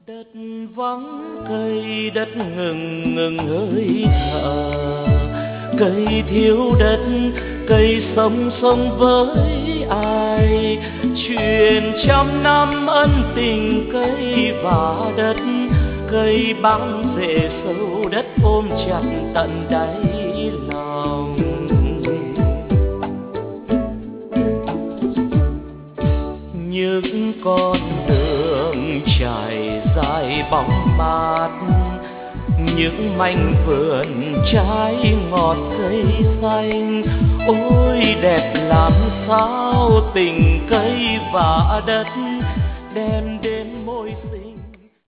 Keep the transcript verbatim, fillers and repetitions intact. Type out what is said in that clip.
Đất vắng cây, đất ngừng ngừng hơi thở, cây thiếu đất, cây sống sống với ai. Chuyện trăm năm ân tình cây và đất, cây bám rễ sâu đất ôm chặt tận đáy lòng. Những con đường trải dài bóng mát, những mảnh vườn trái ngọt cây xanh. Ôi đẹp làm sao tình cây và đất đem đến